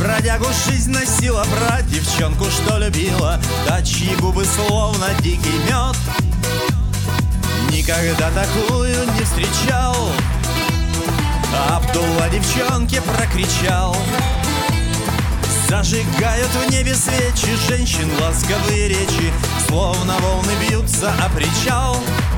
Бродягу жизнь носила, брать девчонку, что любила, да чьи губы словно дикий мед. Никогда такую не встречал. Абдулла девчонке прокричал: зажигают в небе свечи, женщин ласковые речи, словно волны бьются о причал.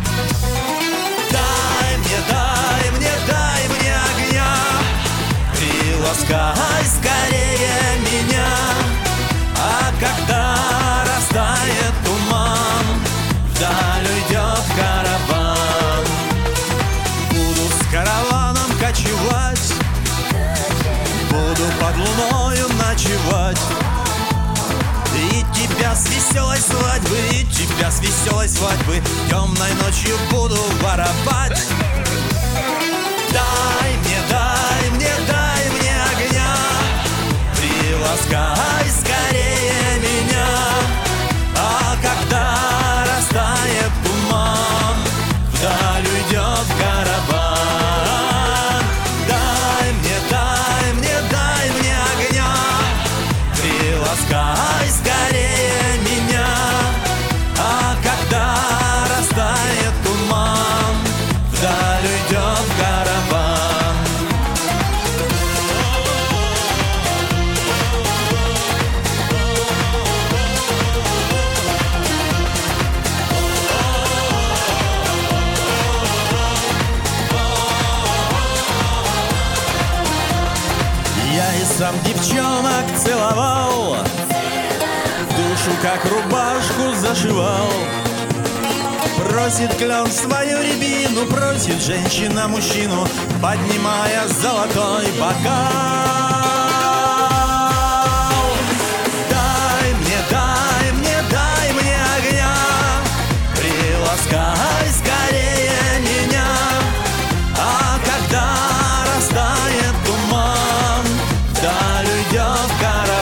Дай мне, дай мне, дай мне огня, приласкай скорее меня. А когда растает туман, вдаль уйдет караван. Буду с караваном кочевать, буду под луною ночевать. И тебя с веселой свадьбы, и тебя с веселой свадьбы темной ночью буду воровать. Дай мне, дай мне, дай мне огня, приласкай скорее меня. А когда растает туман, вдаль уйдет караван. Дай мне, дай мне, дай мне огня, приласкай скорее меня. А когда растает туман, вдаль уйдет караван. Я и сам девчонок целовал, душу как рубашку зашивал. Просит клен свою рябину, просит женщина мужчину, поднимая золотой бокал. Дай мне, дай мне, дай мне огня, приласкай скорее меня. А когда растает туман, вдаль уйдет караван.